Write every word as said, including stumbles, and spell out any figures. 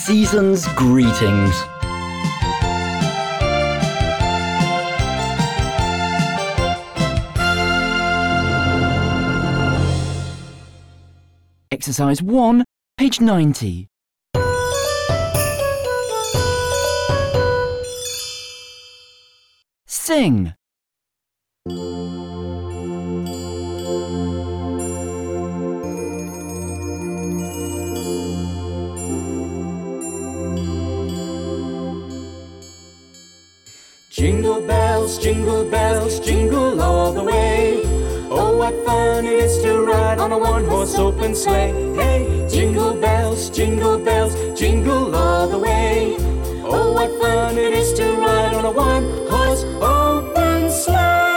season's greetings. Exercise one, page ninety. Sing. Jingle bells, jingle bells, jingle all the way. Oh, what fun it is to ride on a one-horse open sleigh. Hey, jingle bells, jingle bells, jingle all the way. Oh, what fun it is to ride on a one-horse open sleigh.